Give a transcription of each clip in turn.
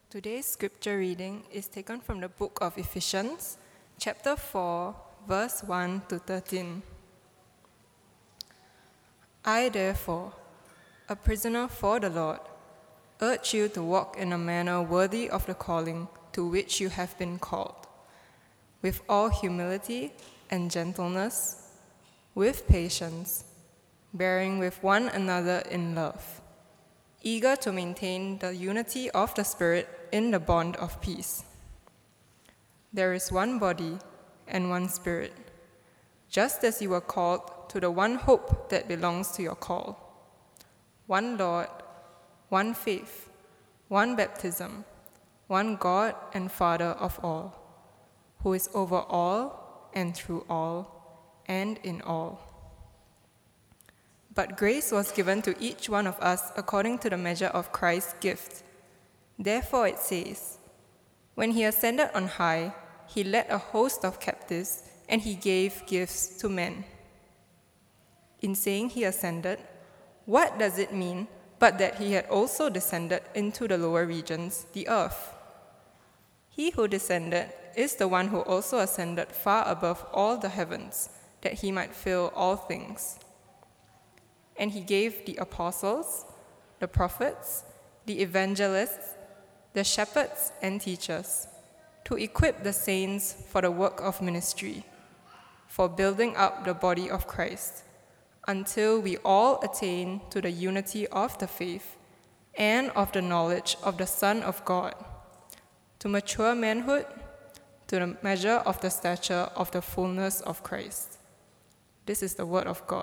Today's scripture reading is taken from the book of Ephesians, chapter 4, verse 1 to 13. I, therefore, a prisoner for the Lord, urge you to walk in a manner worthy of the calling to which you have been called, with all humility and gentleness, with patience, bearing with one another in love, eager to maintain the unity of the Spirit in the bond of peace. There is one body and one Spirit, just as you were called to the one hope that belongs to your call. One Lord, one faith, one baptism, one God and Father of all, who is over all and through all and in all. But grace was given to each one of us according to the measure of Christ's gift. Therefore it says, when he ascended on high, he led a host of captives, and he gave gifts to men. In saying he ascended, what does it mean but that he had also descended into the lower regions, the earth? He who descended is the one who also ascended far above all the heavens, that he might fill all things. And he gave the apostles, the prophets, the evangelists, the shepherds and teachers, to equip the saints for the work of ministry, for building up the body of Christ, until we all attain to the unity of the faith and of the knowledge of the Son of God, to mature manhood, to the measure of the stature of the fullness of Christ. This is the word of God.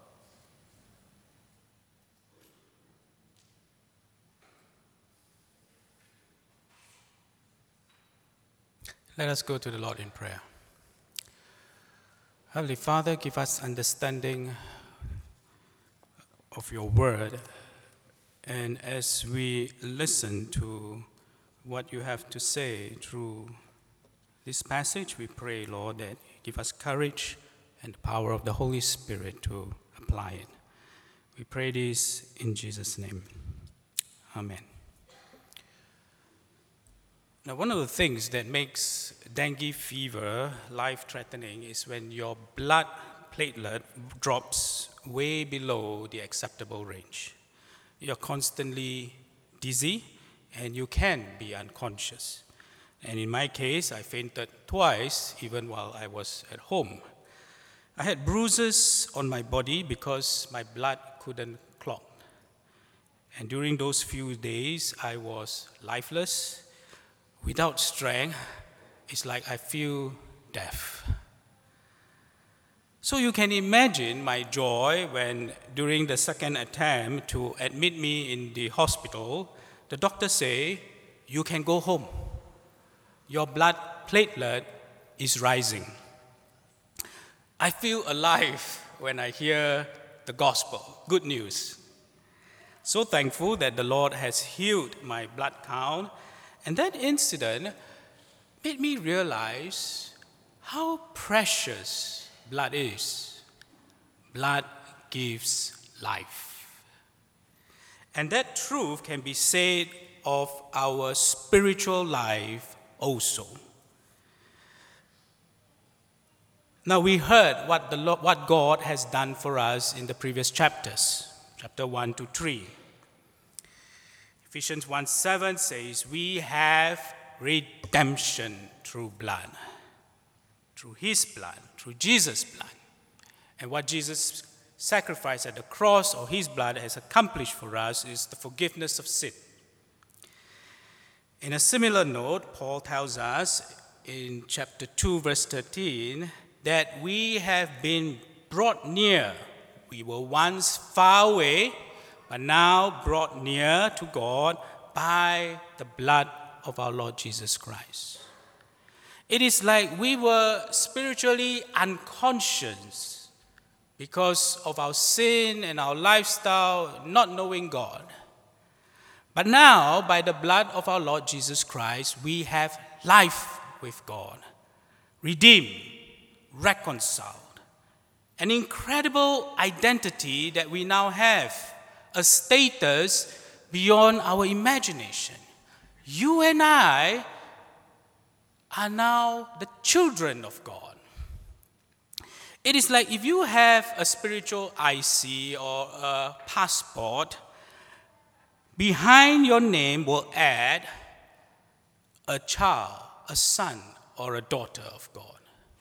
Let us go to the Lord in prayer. Heavenly Father, give us understanding of your word. And as we listen to what you have to say through this passage, we pray, Lord, that you give us courage and the power of the Holy Spirit to apply it. We pray this in Jesus' name. Amen. Now, one of the things that makes dengue fever life-threatening is when your blood platelet drops way below the acceptable range. You're constantly dizzy and you can be unconscious. And in my case, I fainted twice, even while I was at home. I had bruises on my body because my blood couldn't clot. And during those few days, I was lifeless. Without strength, it's like I feel deaf. So you can imagine my joy when, during the second attempt to admit me in the hospital, the doctor say, you can go home. Your blood platelet is rising. I feel alive when I hear the gospel, good news. So thankful that the Lord has healed my blood count. And that incident made me realize how precious blood is. Blood gives life. And that truth can be said of our spiritual life also. Now we heard what God has done for us in the previous chapters, chapter 1 to 3. Ephesians 1:7 says, we have redemption through blood, through his blood, through Jesus' blood. And what Jesus' sacrifice at the cross or his blood has accomplished for us is the forgiveness of sin. In a similar note, Paul tells us in chapter 2, verse 13, that we have been brought near. We were once far away, but now brought near to God by the blood of our Lord Jesus Christ. It is like we were spiritually unconscious because of our sin and our lifestyle, not knowing God. But now, by the blood of our Lord Jesus Christ, we have life with God, redeemed, reconciled, an incredible identity that we now have, a status beyond our imagination. You and I are now the children of God. It is like if you have a spiritual IC or a passport, behind your name will add a child, a son, or a daughter of God.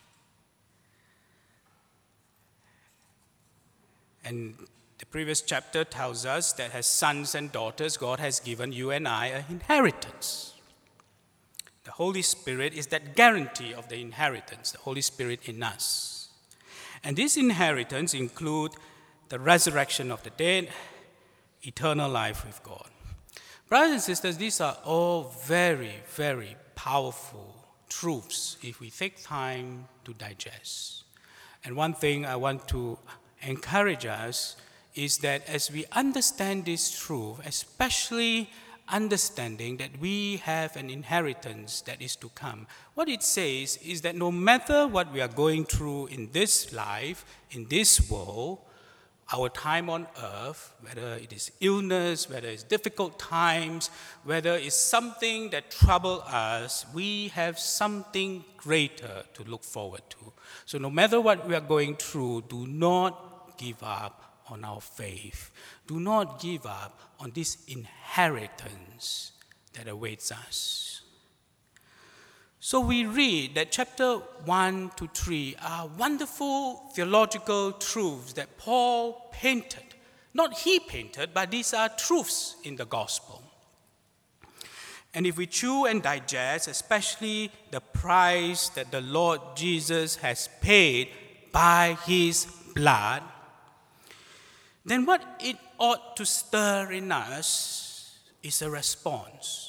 And the previous chapter tells us that as sons and daughters, God has given you and I an inheritance. The Holy Spirit is that guarantee of the inheritance, the Holy Spirit in us. And this inheritance includes the resurrection of the dead, eternal life with God. Brothers and sisters, these are all very, very powerful truths if we take time to digest. And one thing I want to encourage us is that as we understand this truth, especially understanding that we have an inheritance that is to come, what it says is that no matter what we are going through in this life, in this world, our time on earth, whether it is illness, whether it's difficult times, whether it's something that troubles us, we have something greater to look forward to. So no matter what we are going through, do not give up on our faith. Do not give up on this inheritance that awaits us. So we read that chapter 1 to 3 are wonderful theological truths that Paul painted. Not he painted, but these are truths in the gospel. And if we chew and digest, especially the price that the Lord Jesus has paid by his blood, then what it ought to stir in us is a response.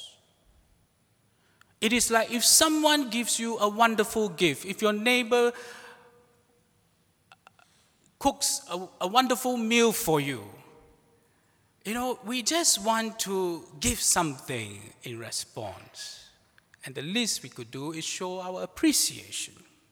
It is like if someone gives you a wonderful gift, if your neighbor cooks a wonderful meal for you, we just want to give something in response. And the least we could do is show our appreciation.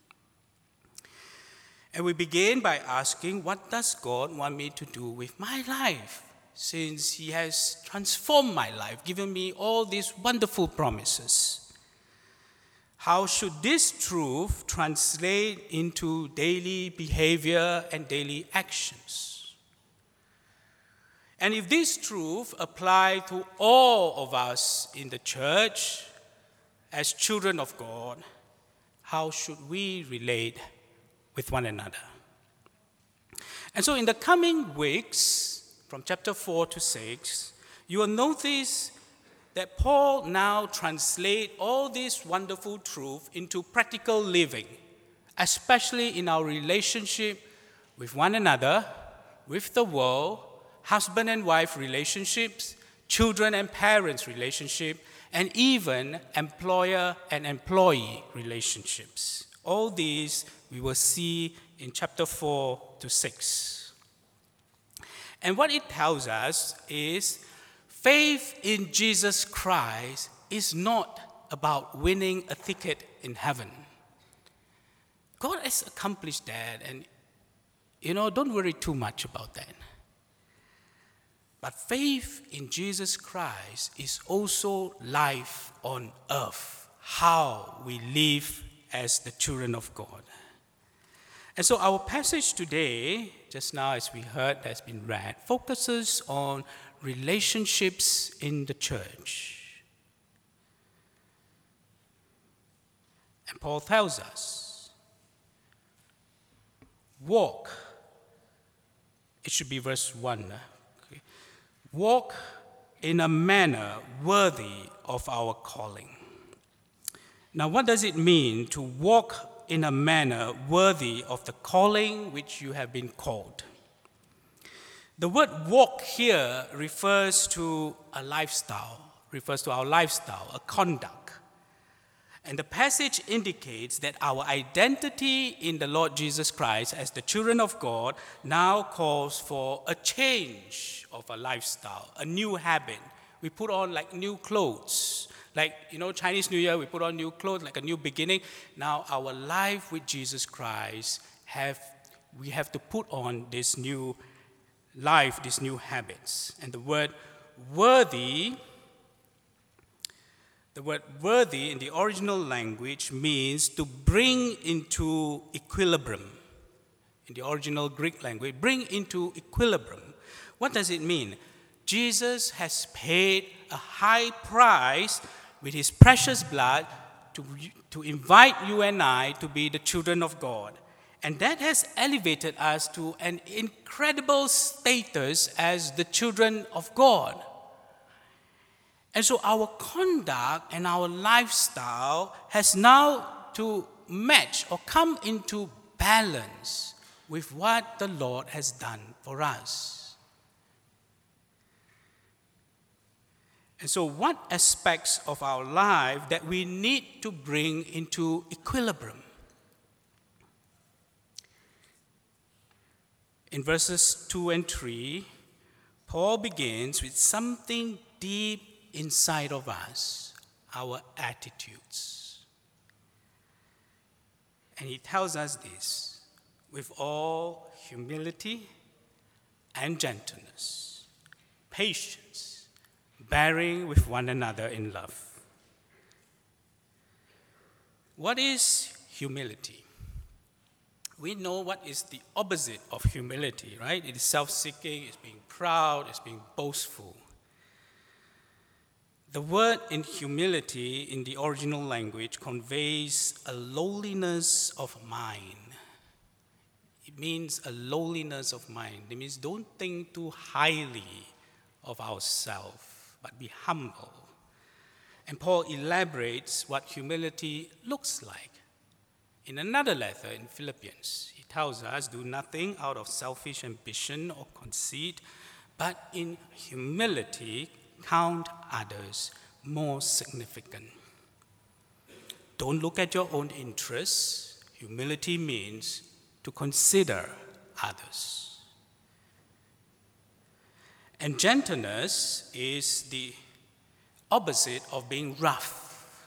And we begin by asking, what does God want me to do with my life? Since he has transformed my life, given me all these wonderful promises. How should this truth translate into daily behavior and daily actions? And if this truth apply to all of us in the church as children of God, how should we relate with one another? And so in the coming weeks, from chapter 4 to 6, you will notice that Paul now translates all these wonderful truths into practical living, especially in our relationship with one another, with the world, husband and wife relationships, children and parents relationship, and even employer and employee relationships. All these we will see in chapter 4 to 6. And what it tells us is faith in Jesus Christ is not about winning a ticket in heaven. God has accomplished that, and don't worry too much about that. But faith in Jesus Christ is also life on earth, how we live as the children of God. And so our passage today, just now as we heard, has been read, focuses on relationships in the church. And Paul tells us, walk. It should be verse 1. Okay. Walk in a manner worthy of our calling. Now, what does it mean to walk in a manner worthy of the calling which you have been called? The word walk here refers to a lifestyle, refers to our lifestyle, a conduct. And the passage indicates that our identity in the Lord Jesus Christ as the children of God now calls for a change of a lifestyle, a new habit. We put on like new clothes. Like, Chinese New Year, we put on new clothes, like a new beginning. Now our life with Jesus Christ, we have to put on this new life, these new habits. And the word worthy The word worthy in the original language means to bring into equilibrium. In the original Greek language, bring into equilibrium. What does it mean? Jesus has paid a high price with his precious blood to invite you and I to be the children of God. And that has elevated us to an incredible status as the children of God. And so our conduct and our lifestyle has now to match or come into balance with what the Lord has done for us. And so what aspects of our life that we need to bring into equilibrium? In verses 2 and 3, Paul begins with something deep inside of us, our attitudes. And he tells us this: with all humility and gentleness, patience, bearing with one another in love. What is humility? We know what is the opposite of humility, right? It is self-seeking, it's being proud, it's being boastful. The word in humility in the original language conveys a lowliness of mind. It means a lowliness of mind. It means don't think too highly of ourselves, but be humble. And Paul elaborates what humility looks like. In another letter in Philippians, he tells us, do nothing out of selfish ambition or conceit, but in humility count others more significant. Don't look at your own interests. Humility means to consider others. And gentleness is the opposite of being rough.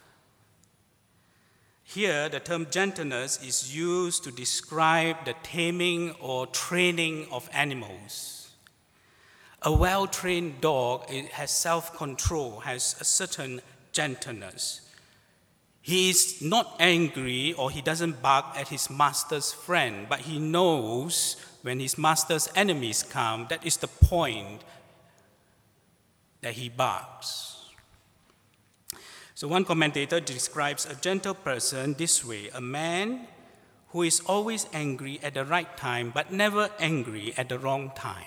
Here, the term gentleness is used to describe the taming or training of animals. A well-trained dog has self-control, has a certain gentleness. He is not angry or he doesn't bark at his master's friend, but he knows when his master's enemies come, that is the point that he barks. So one commentator describes a gentle person this way: a man who is always angry at the right time, but never angry at the wrong time.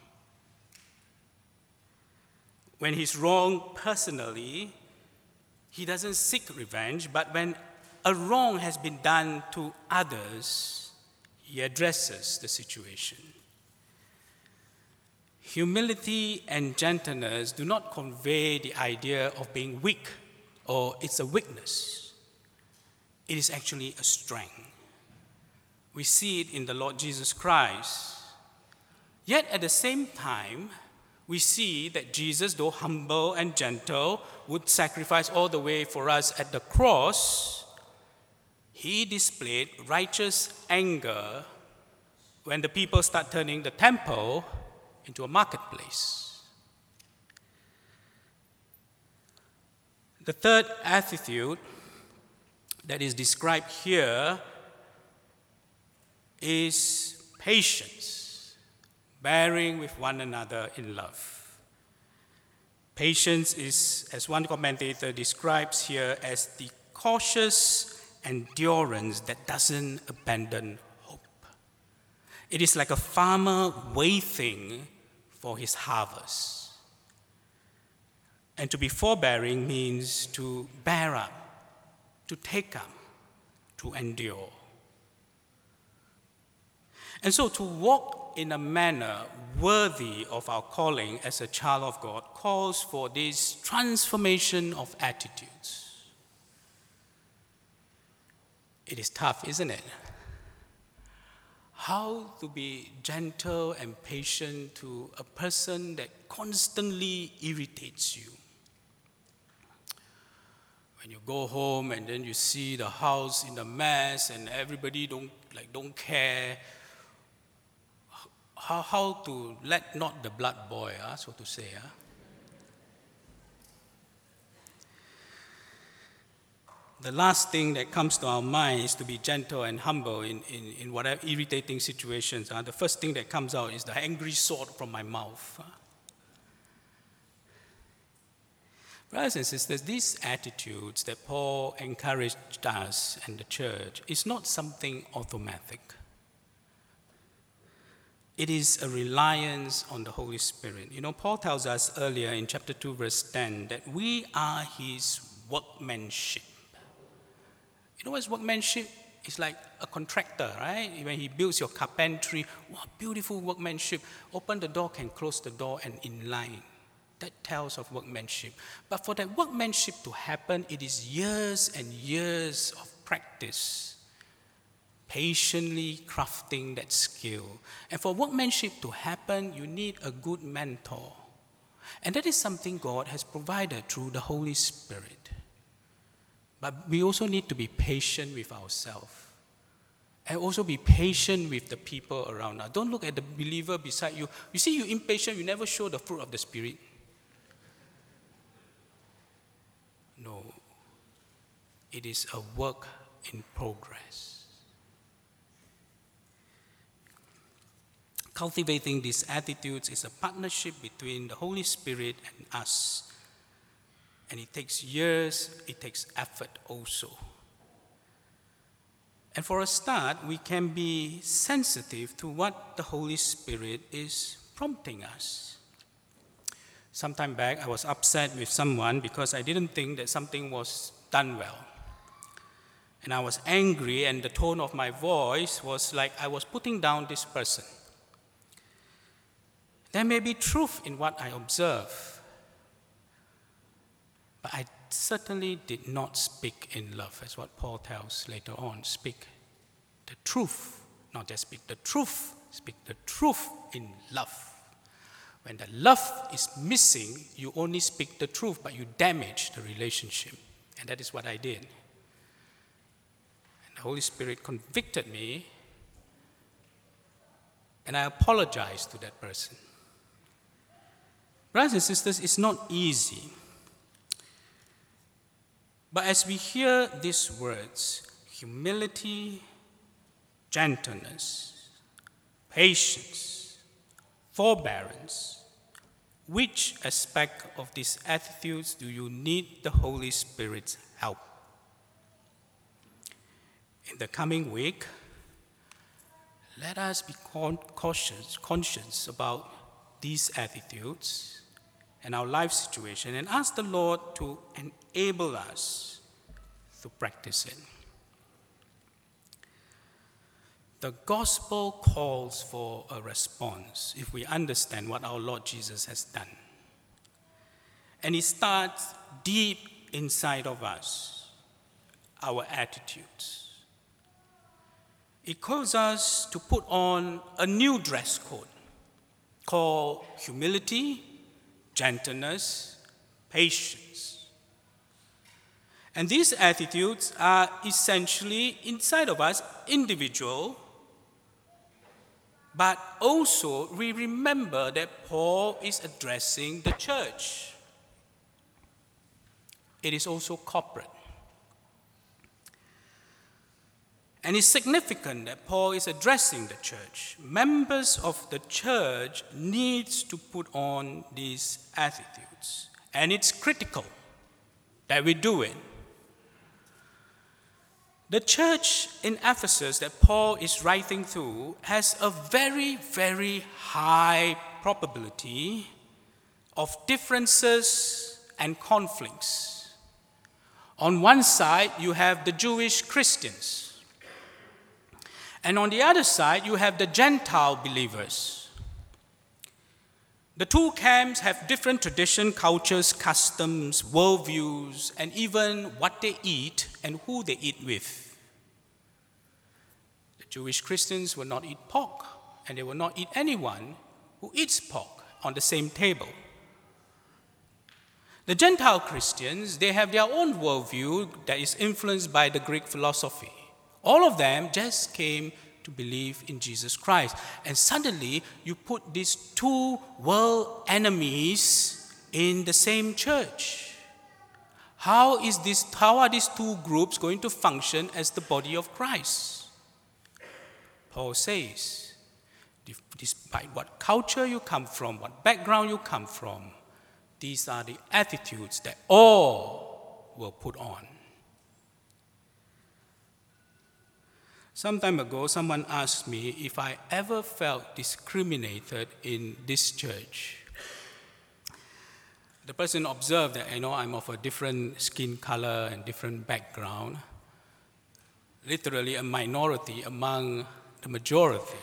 When he's wrong personally, he doesn't seek revenge, but when a wrong has been done to others, he addresses the situation. Humility and gentleness do not convey the idea of being weak or it's a weakness. It is actually a strength. We see it in the Lord Jesus Christ. Yet at the same time, we see that Jesus, though humble and gentle, would sacrifice all the way for us at the cross. He displayed righteous anger when the people start turning the temple into a marketplace. The third attitude that is described here is patience, bearing with one another in love. Patience is, as one commentator describes here, as the cautious endurance that doesn't abandon hope. It is like a farmer waiting for his harvest. And to be forbearing means to bear up, to take up, to endure. And so to walk in a manner worthy of our calling as a child of God calls for this transformation of attitudes. It is tough, isn't it? How to be gentle and patient to a person that constantly irritates you. When you go home and then you see the house in a mess and everybody don't care, how to let not the blood boil, so to say. the last thing that comes to our mind is to be gentle and humble in whatever irritating situations. The first thing that comes out is the angry sword from my mouth. Brothers and sisters, these attitudes that Paul encouraged us and the church is not something automatic. It is a reliance on the Holy Spirit. Paul tells us earlier in chapter 2, verse 10, that we are his workmanship. You know what's workmanship? It's like a contractor, right? When he builds your carpentry, what beautiful workmanship. Open the door, can close the door, and in line. That tells of workmanship. But for that workmanship to happen, it is years and years of practice, patiently crafting that skill. And for workmanship to happen, you need a good mentor. And that is something God has provided through the Holy Spirit. But we also need to be patient with ourselves. And also be patient with the people around us. Don't look at the believer beside you. You see, you're impatient, you never show the fruit of the Spirit. No, it is a work in progress. Cultivating these attitudes is a partnership between the Holy Spirit and us. And it takes years, it takes effort also. And for a start, we can be sensitive to what the Holy Spirit is prompting us. Some time back, I was upset with someone because I didn't think that something was done well. And I was angry, and the tone of my voice was like I was putting down this person. There may be truth in what I observe, but I certainly did not speak in love, as what Paul tells later on. Speak the truth, not just speak the truth, speak the truth in love. When the love is missing, you only speak the truth, but you damage the relationship. And that is what I did. And the Holy Spirit convicted me, and I apologized to that person. Brothers and sisters, it's not easy. But as we hear these words, humility, gentleness, patience, forbearance, which aspect of these attitudes do you need the Holy Spirit's help? In the coming week, let us be conscious about these attitudes and our life situation and ask the Lord to enable us to practice it. The gospel calls for a response if we understand what our Lord Jesus has done. And it starts deep inside of us, our attitudes. It calls us to put on a new dress code called humility, gentleness, patience. And these attitudes are essentially inside of us, individual. But also, we remember that Paul is addressing the church. It is also corporate. And it's significant that Paul is addressing the church. Members of the church needs to put on these attitudes. And it's critical that we do it. The church in Ephesus that Paul is writing to has a very, very high probability of differences and conflicts. On one side, you have the Jewish Christians. And on the other side, you have the Gentile believers. The two camps have different traditions, cultures, customs, worldviews, and even what they eat and who they eat with. The Jewish Christians will not eat pork, and they will not eat anyone who eats pork on the same table. The Gentile Christians, they have their own worldview that is influenced by the Greek philosophy. All of them just came to believe in Jesus Christ. And suddenly, you put these two world enemies in the same church. How are these two groups going to function as the body of Christ? Paul says, despite what culture you come from, what background you come from, these are the attitudes that all will put on. Some time ago, someone asked me if I ever felt discriminated in this church. The person observed that, I'm of a different skin color and different background, literally a minority among the majority.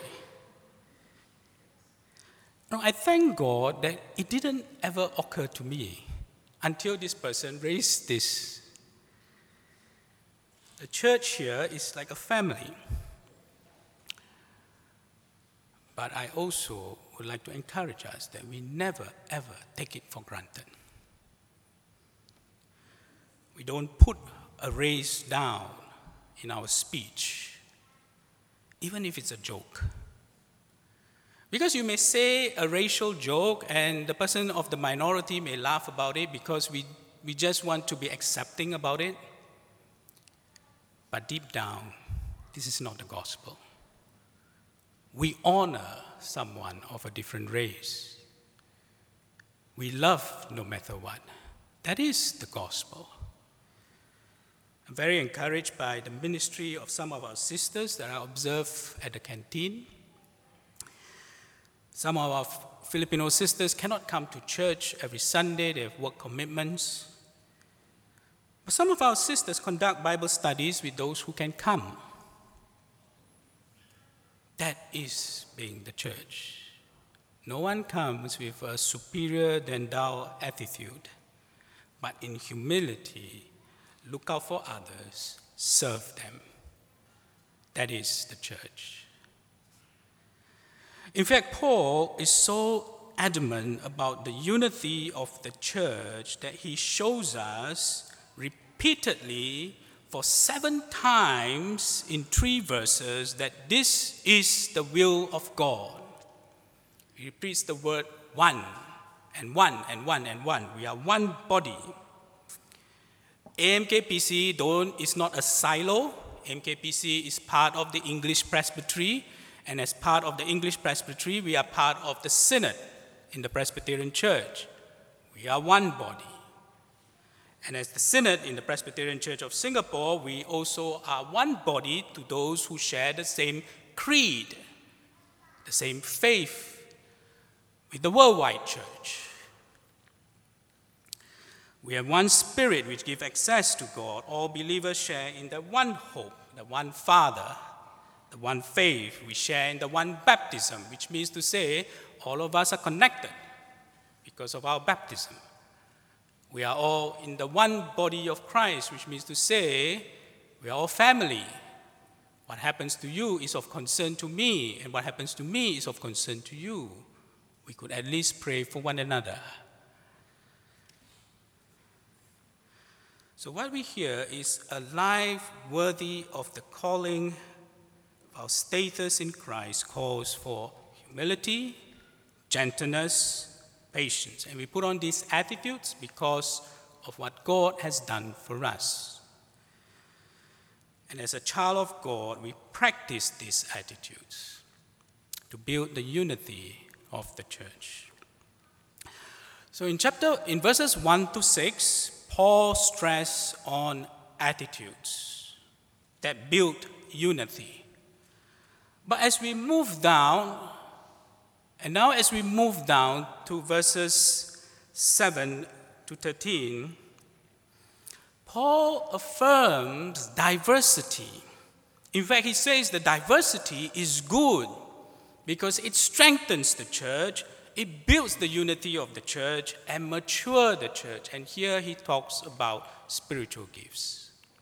I thank God that it didn't ever occur to me until this person raised this. The church here is like a family. But I also would like to encourage us that we never, ever take it for granted. We don't put a race down in our speech, even if it's a joke. Because you may say a racial joke and the person of the minority may laugh about it because we just want to be accepting about it. But deep down, this is not the gospel. We honor someone of a different race. We love no matter what. That is the gospel. I'm very encouraged by the ministry of some of our sisters that I observe at the canteen. Some of our Filipino sisters cannot come to church every Sunday. They have work commitments. But some of our sisters conduct Bible studies with those who can come. That is being the church. No one comes with a superior than thou attitude, but in humility, look out for others, serve them. That is the church. In fact, Paul is so adamant about the unity of the church that he shows us repeatedly for 7 times in 3 verses that this is the will of God. He repeats the word one, and one, and one, and one. We are one body. AMKPC is not a silo. AMKPC is part of the English Presbytery, and as part of the English Presbytery, we are part of the Synod in the Presbyterian Church. We are one body. And as the Synod in the Presbyterian Church of Singapore, we also are one body to those who share the same creed, the same faith with the worldwide church. We have one Spirit which gives access to God. All believers share in the one hope, the one Father, the one faith. We share in the one baptism, which means to say all of us are connected because of our baptism. We are all in the one body of Christ, which means to say we are all family. What happens to you is of concern to me, and what happens to me is of concern to you. We could at least pray for one another. So what we hear is a life worthy of the calling. Our status in Christ calls for humility, gentleness, patience. And we put on these attitudes because of what God has done for us. And as a child of God, we practice these attitudes to build the unity of the church. So in verses 1 to 6, Paul stressed on attitudes that build unity. But as we move down to verses 7 to 13, Paul affirms diversity. In fact, he says the diversity is good because it strengthens the church, it builds the unity of the church, and matures the church. And here he talks about spiritual gifts.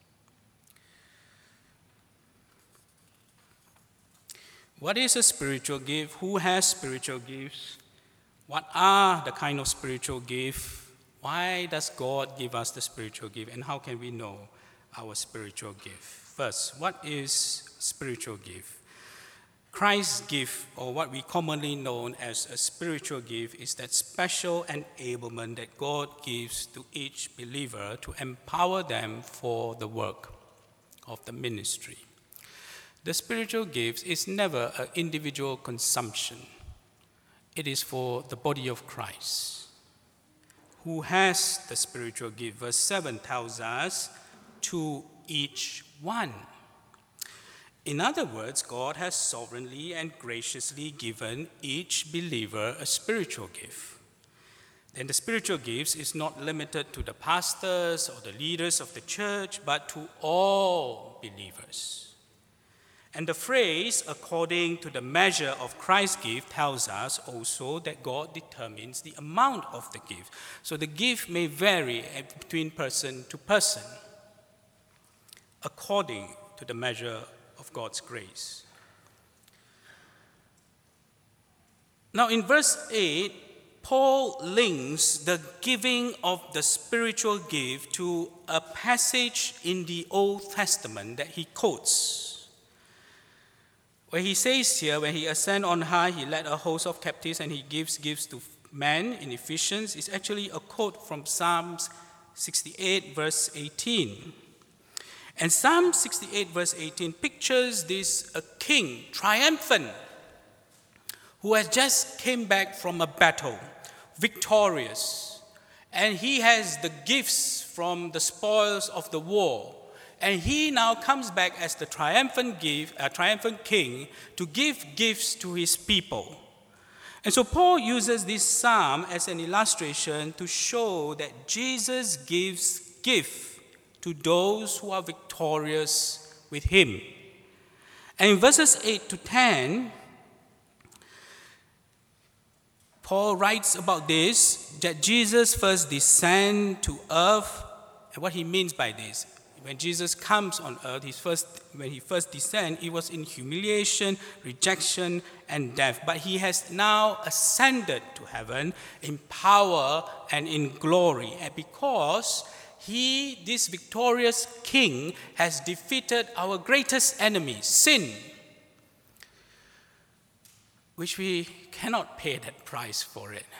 What is a spiritual gift? Who has spiritual gifts? What are the kind of spiritual gifts? Why does God give us the spiritual gift? And how can we know our spiritual gift? First, what is spiritual gift? Christ's gift, or what we commonly know as a spiritual gift, is that special enablement that God gives to each believer to empower them for the work of the ministry. The spiritual gift is never an individual consumption. It is for the body of Christ. Who has the spiritual gift? Verse 7 tells us, to each one. In other words, God has sovereignly and graciously given each believer a spiritual gift. And the spiritual gifts is not limited to the pastors or the leaders of the church, but to all believers. And the phrase, according to the measure of Christ's gift, tells us also that God determines the amount of the gift. So the gift may vary between person to person, according to the measure of God's grace. Now in verse 8, Paul links the giving of the spiritual gift to a passage in the Old Testament that he quotes, where he says here, when he ascended on high, he led a host of captives and he gives gifts to men in Ephesians. It's actually a quote from Psalms 68 verse 18. And Psalm 68 verse 18 pictures this a king, triumphant, who has just came back from a battle, victorious. And he has the gifts from the spoils of the war. And he now comes back as the triumphant king to give gifts to his people. And so Paul uses this psalm as an illustration to show that Jesus gives gift to those who are victorious with him. And in verses 8 to 10, Paul writes about this, that Jesus first descended to earth. And what he means by this, when Jesus comes on earth, when he first descended, it was in humiliation, rejection, and death. But he has now ascended to heaven in power and in glory. And because he, this victorious king, has defeated our greatest enemy, sin, which we cannot pay that price for it.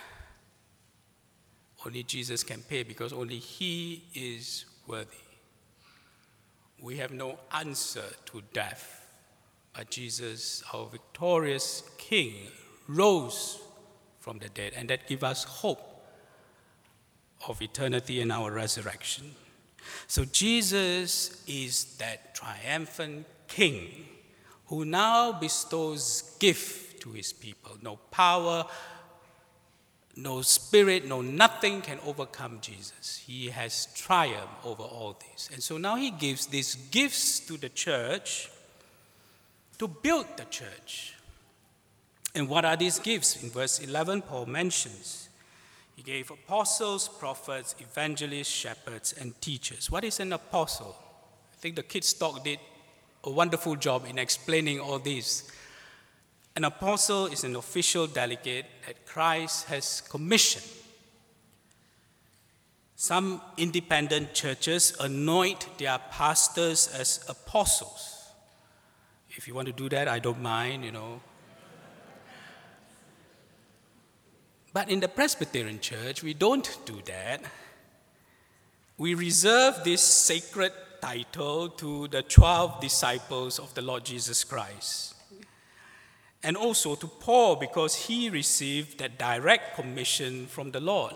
Only Jesus can pay, because only he is worthy. We have no answer to death, but Jesus, our victorious king, rose from the dead, and that gives us hope of eternity and our resurrection. So Jesus is that triumphant king who now bestows gift to his people. No power, no spirit, no nothing can overcome Jesus. He has triumphed over all this. And so now he gives these gifts to the church to build the church. And what are these gifts? In verse 11, Paul mentions he gave apostles, prophets, evangelists, shepherds, and teachers. What is an apostle? I think the Kids Talk did a wonderful job in explaining all this. An apostle is an official delegate that Christ has commissioned. Some independent churches anoint their pastors as apostles. If you want to do that, I don't mind, But in the Presbyterian Church, we don't do that. We reserve this sacred title to the 12 disciples of the Lord Jesus Christ. And also to Paul, because he received that direct commission from the Lord.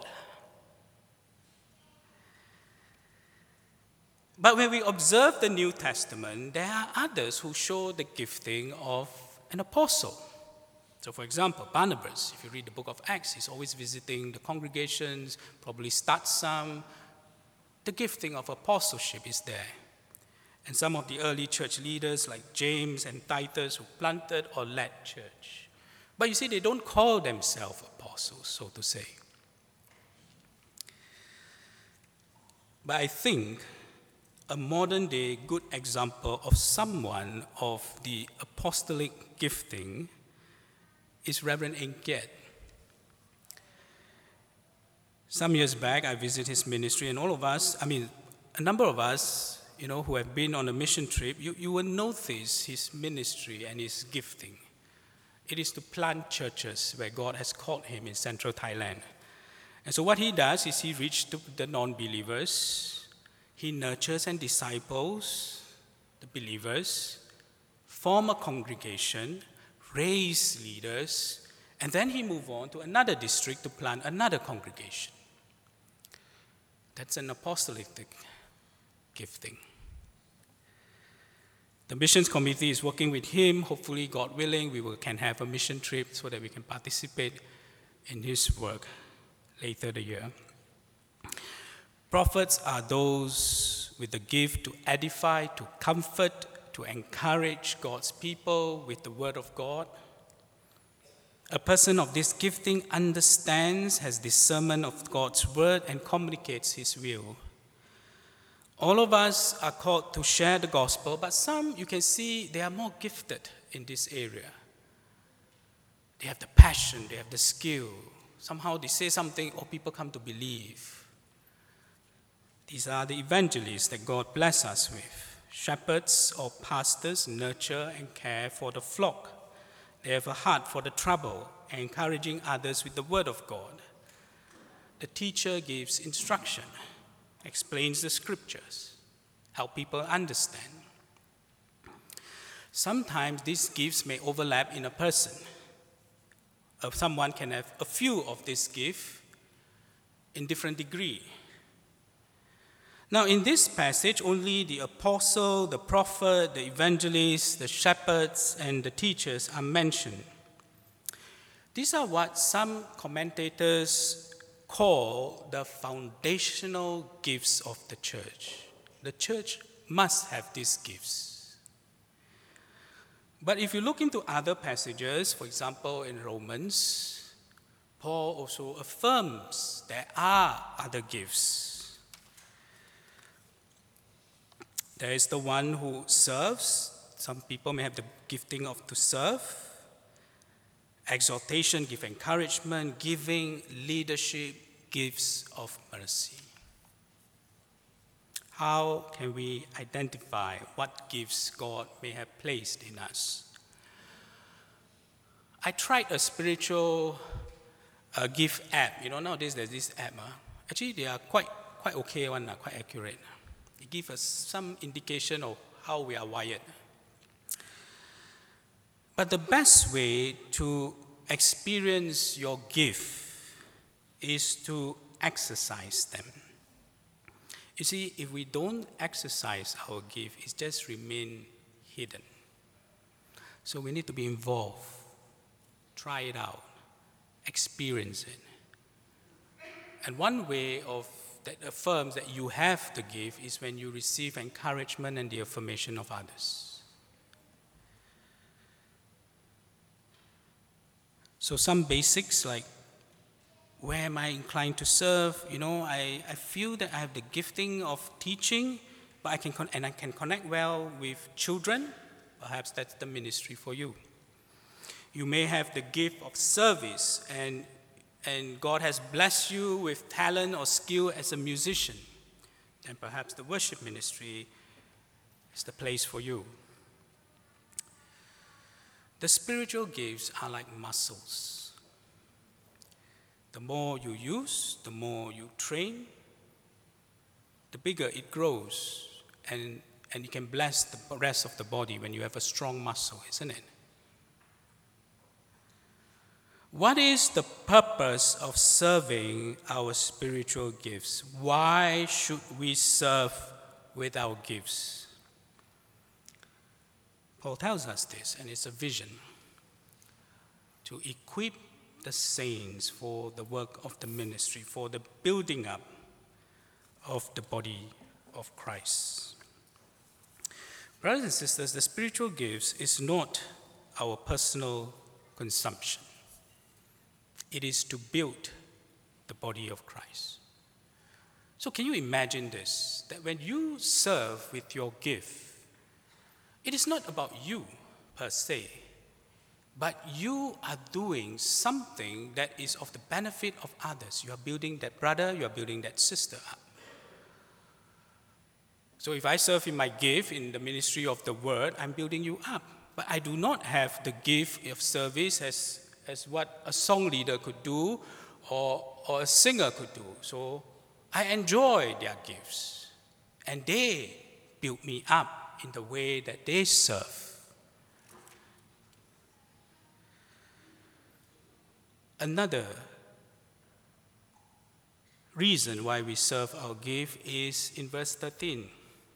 But when we observe the New Testament, there are others who show the gifting of an apostle. So for example, Barnabas, if you read the book of Acts, he's always visiting the congregations, probably starts some. The gifting of apostleship is there. And some of the early church leaders like James and Titus who planted or led church. But you see, they don't call themselves apostles, so to say. But I think a modern day good example of someone of the apostolic gifting is Reverend Eng Kiat. Some years back, I visited his ministry, and a number of us, who have been on a mission trip, you will notice his ministry and his gifting. It is to plant churches where God has called him in central Thailand. And so what he does is he reaches to the non-believers, he nurtures and disciples the believers, form a congregation, raise leaders, and then he moves on to another district to plant another congregation. That's an apostolic gifting. The missions committee is working with him. Hopefully, God willing, can have a mission trip so that we can participate in his work later the year. Prophets are those with the gift to edify, to comfort, to encourage God's people with the word of God. A person of this gifting understands, has discernment of God's word, and communicates his will. All of us are called to share the gospel, but some, you can see, they are more gifted in this area. They have the passion, they have the skill. Somehow they say something, or people come to believe. These are the evangelists that God bless us with. Shepherds or pastors nurture and care for the flock. They have a heart for the trouble, encouraging others with the word of God. The teacher gives instruction, explains the scriptures, help people understand. Sometimes these gifts may overlap in a person. Someone can have a few of this gift in different degree. Now, in this passage, only the apostle, the prophet, the evangelist, the shepherds, and the teachers are mentioned. These are what some commentators call the foundational gifts of the church. The church must have these gifts. But if you look into other passages, for example, in Romans, Paul also affirms there are other gifts. There is the one who serves. Some people may have the gifting of to serve. Exhortation, give encouragement, giving, leadership, gifts of mercy. How can we identify what gifts God may have placed in us? I tried a spiritual gift app. Nowadays there's this app. Actually, they are quite okay, quite accurate. It gives us some indication of how we are wired. But the best way to experience your gift is to exercise them. You see, if we don't exercise our gift, it just remains hidden. So we need to be involved, try it out, experience it. And one way that affirms that you have the gift is when you receive encouragement and the affirmation of others. So some basics like, where am I inclined to serve? I feel that I have the gifting of teaching, but I can connect well with children. Perhaps that's the ministry for you. You may have the gift of service, and God has blessed you with talent or skill as a musician. And perhaps the worship ministry is the place for you. The spiritual gifts are like muscles. The more you use, the more you train, the bigger it grows, and it can bless the rest of the body when you have a strong muscle, isn't it? What is the purpose of serving our spiritual gifts? Why should we serve with our gifts? Paul tells us this, and it's a vision to equip the saints for the work of the ministry, for the building up of the body of Christ. Brothers and sisters, the spiritual gifts is not our personal consumption. It is to build the body of Christ. So can you imagine this? That when you serve with your gift, it is not about you per se, but you are doing something that is of the benefit of others. You are building that brother, you are building that sister up. So if I serve in my gift in the ministry of the word, I'm building you up. but I do not have the gift of service as what a song leader could do or a singer could do. So I enjoy their gifts, and they build me up in the way that they serve. Another reason why we serve our gift is in verse 13.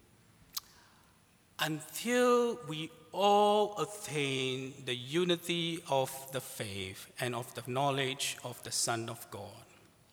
Until we all attain the unity of the faith and of the knowledge of the Son of God.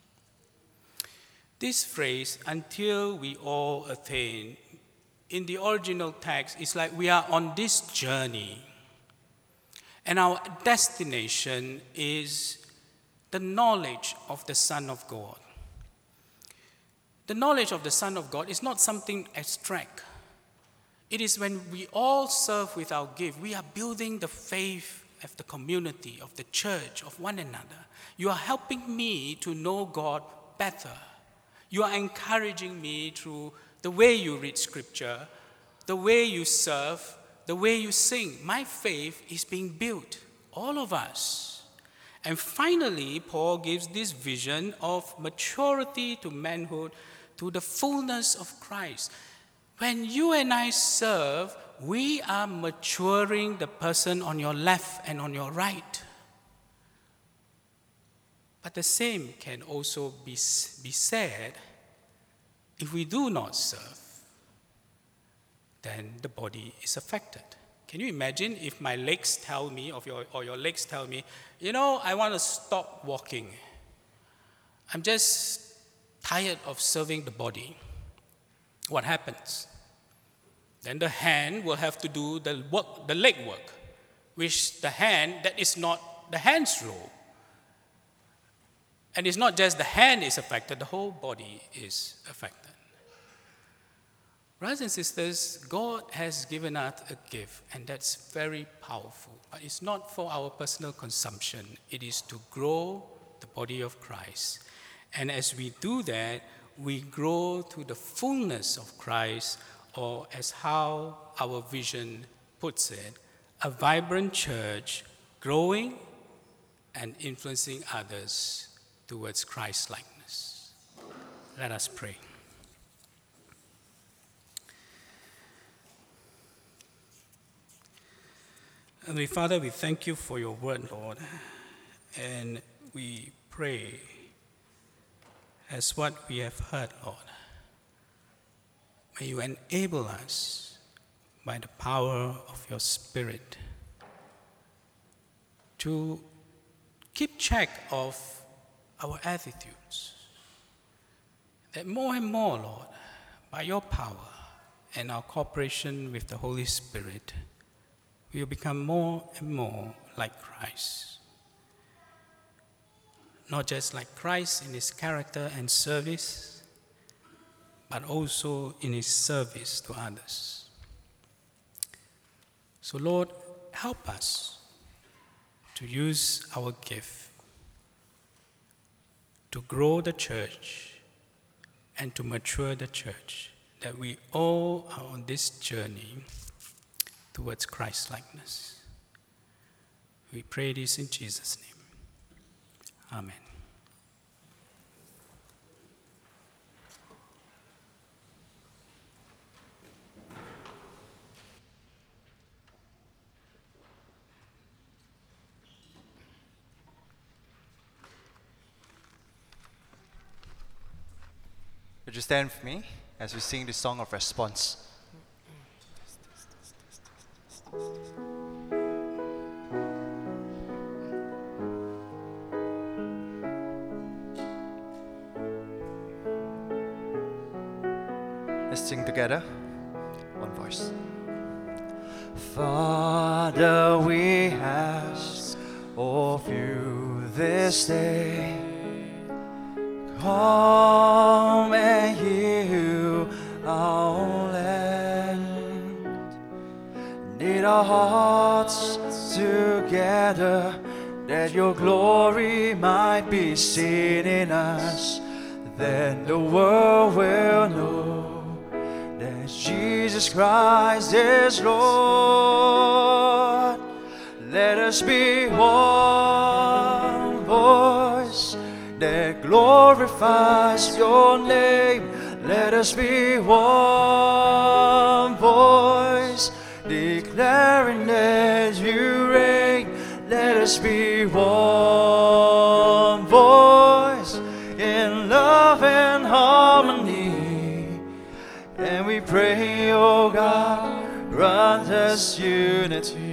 This phrase, until we all attain, in the original text, is like we are on this journey. And our destination is the knowledge of the Son of God. The knowledge of the Son of God is not something abstract. It is when we all serve with our gift, we are building the faith of the community, of the church, of one another. You are helping me to know God better. You are encouraging me through the way you read Scripture, the way you serve, the way you sing. My faith is being built, all of us. And finally, Paul gives this vision of maturity to manhood, to the fullness of Christ. When you and I serve, we are maturing the person on your left and on your right. But the same can also be said if we do not serve, then the body is affected. Can you imagine if my legs tell me, or your legs tell me, I want to stop walking. I'm just tired of serving the body. What happens? Then the hand will have to do the leg work, which that is not the hand's role. And it's not just the hand is affected, the whole body is affected. Brothers and sisters, God has given us a gift, and that's very powerful. But it's not for our personal consumption. It is to grow the body of Christ. And as we do that, we grow to the fullness of Christ, or as how our vision puts it, a vibrant church growing and influencing others towards Christ-likeness. Let us pray. Heavenly Father, we thank you for your word, Lord, and we pray as what we have heard, Lord. May you enable us by the power of your Spirit to keep check of our attitudes, that more and more, Lord, by your power and our cooperation with the Holy Spirit, we will become more and more like Christ. Not just like Christ in his character and service, but also in his service to others. So Lord, help us to use our gift to grow the church and to mature the church, that we all are on this journey towards Christ-likeness. We pray this in Jesus' name. Amen. Would you stand with me as we sing the song of response? Let's sing together. One voice. Father, we ask of you this day, come and heal our land. Knit our hearts together, that your glory might be seen in us. Then the world will know that Jesus Christ is Lord. Let us be one voice that glorifies your name. Let us be one voice declaring that you reign. Let us be one voice in love and harmony. And we pray, oh God, grant us unity.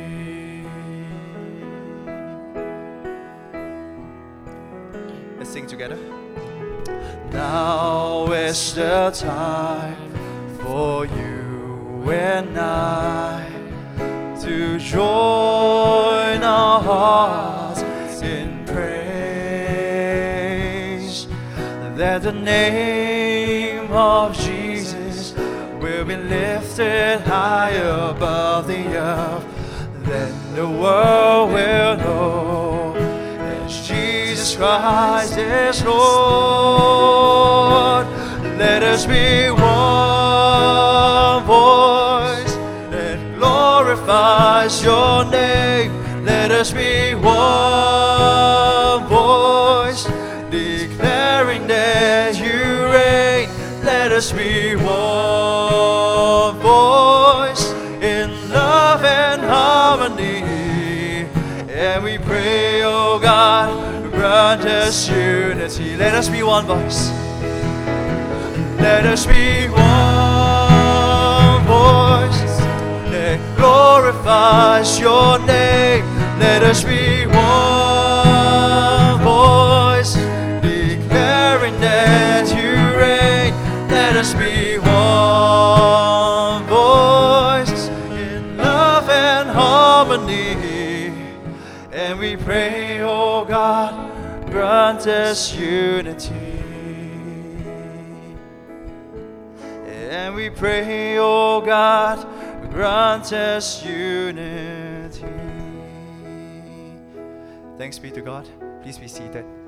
Let's sing together. Now is the time for you and I to join our hearts in praise, that the name of Jesus will be lifted high above the earth. Then the world will know that Jesus Christ is Lord. Let us be one voice that glorifies your name. Let us be one voice declaring that you reign. Let us be one voice in love and harmony. And we pray, oh God, grant us unity. Let us be one voice. Let us be one voice that glorifies your name. Let us be one voice declaring that you reign. Let us be one voice in love and harmony. And we pray, oh God, grant us unity. And we pray, oh God, grant us unity. Thanks be to God. Please be seated.